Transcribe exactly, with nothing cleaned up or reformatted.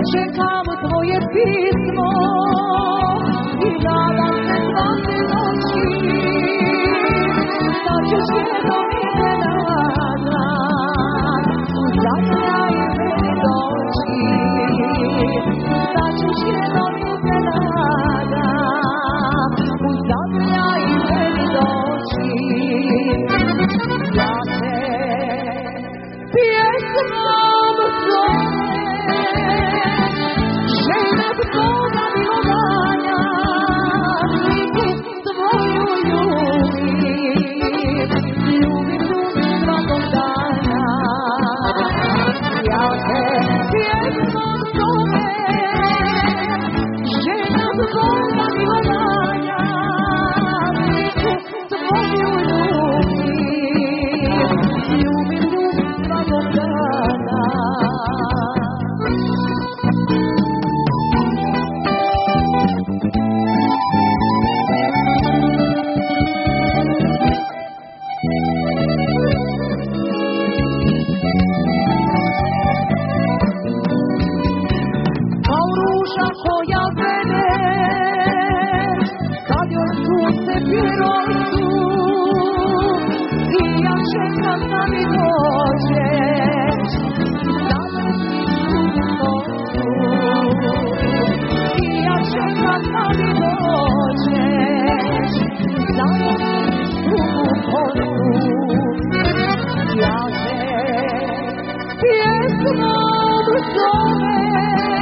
čekam tvoje pismo i nadam se svake noći da ćeš jednom iznenada u sanja i meni doći, da ćeš jednom iznenada u sanja i meni doći. Ja te pjesmom zovem, žena Boga milovanja, sliku tvoju ljubim, ljubim, ljubim svakog dana. Ja te pjesmom zovem, žena Boga milovanja, sliku tvoju ljubim, ljubim, ljubim svakog dana. Kao ruža koja vene, kad joj sunce pirosu, i ja čekam da mi dođeš, da me sviđu noću. I ja čekam da mi dođeš, da me sviđu noću. Ja te pjesmom zovem,